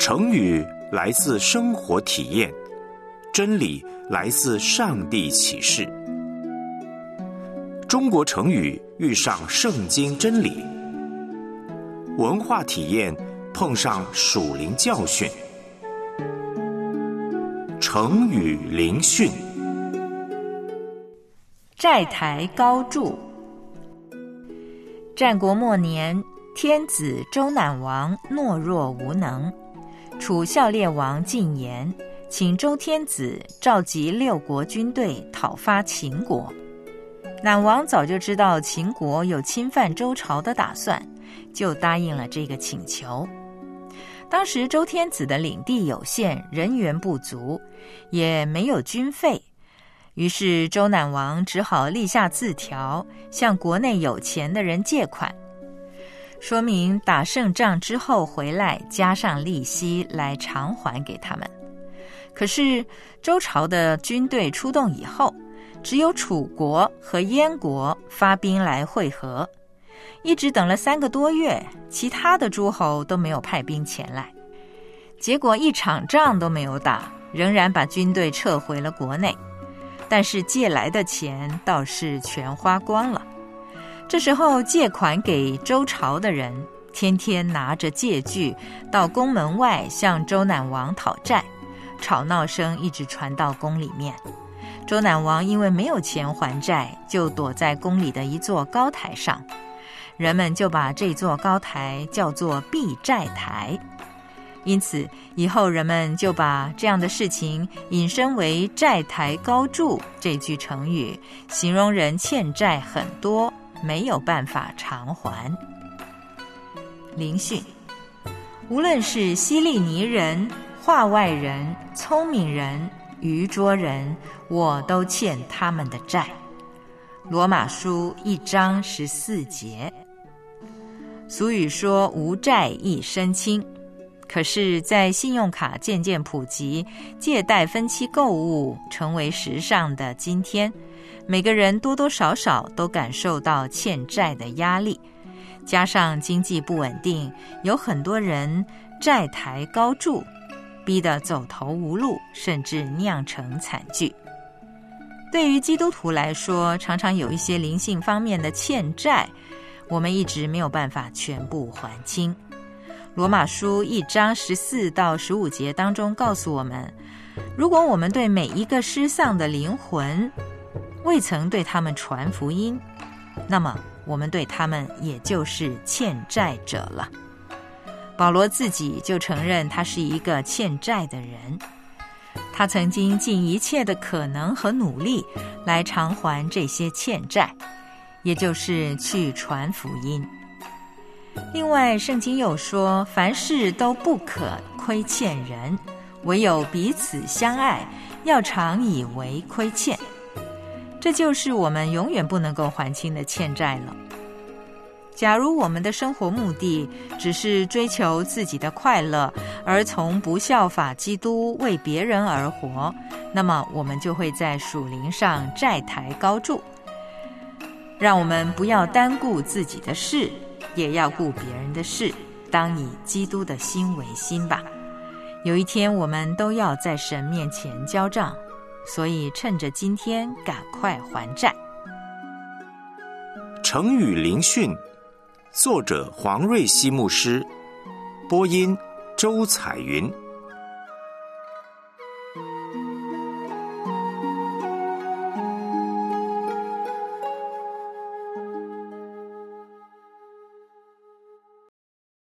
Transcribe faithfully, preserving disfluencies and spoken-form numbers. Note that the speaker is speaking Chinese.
成语来自生活体验，真理来自上帝启示。中国成语遇上圣经真理，文化体验碰上属灵教训。成语灵训。 债台高筑。战国末年，天子周赧王懦弱无能，楚孝烈王进言，请周天子召集六国军队讨伐秦国。赧王早就知道秦国有侵犯周朝的打算，就答应了这个请求。当时周天子的领地有限，人员不足，也没有军费，于是周赧王只好立下字条，向国内有钱的人借款，说明打胜仗之后回来加上利息来偿还给他们。可是周朝的军队出动以后，只有楚国和燕国发兵来会合，一直等了三个多月，其他的诸侯都没有派兵前来，结果一场仗都没有打，仍然把军队撤回了国内，但是借来的钱倒是全花光了。这时候借款给周朝的人天天拿着借据到宫门外向周赧王讨债，吵闹声一直传到宫里面。周赧王因为没有钱还债，就躲在宫里的一座高台上，人们就把这座高台叫做避债台。因此以后人们就把这样的事情引申为债台高筑这句成语，形容人欠债很多，没有办法偿还。灵训。无论是希利尼人、化外人、聪明人、愚拙人，我都欠他们的债。罗马书一章十四节。俗语说无债一身轻，可是在信用卡渐渐普及，借贷分期购物成为时尚的今天，每个人多多少少都感受到欠债的压力，加上经济不稳定，有很多人债台高筑，逼得走投无路，甚至酿成惨剧。对于基督徒来说，常常有一些灵性方面的欠债，我们一直没有办法全部还清。罗马书一章十四到十五节当中告诉我们，如果我们对每一个失丧的灵魂未曾对他们传福音，那么我们对他们也就是欠债者了。保罗自己就承认他是一个欠债的人，他曾经尽一切的可能和努力来偿还这些欠债，也就是去传福音。另外圣经又说，凡事都不可亏欠人，唯有彼此相爱，要常以为亏欠。这就是我们永远不能够还清的欠债了。假如我们的生活目的只是追求自己的快乐，而从不效法基督为别人而活，那么我们就会在属灵上债台高筑。让我们不要单顾自己的事，也要顾别人的事，当以基督的心为心吧。有一天我们都要在神面前交账，所以趁着今天赶快还债。 成语灵训，作者黄瑞希牧师，播音周彩云。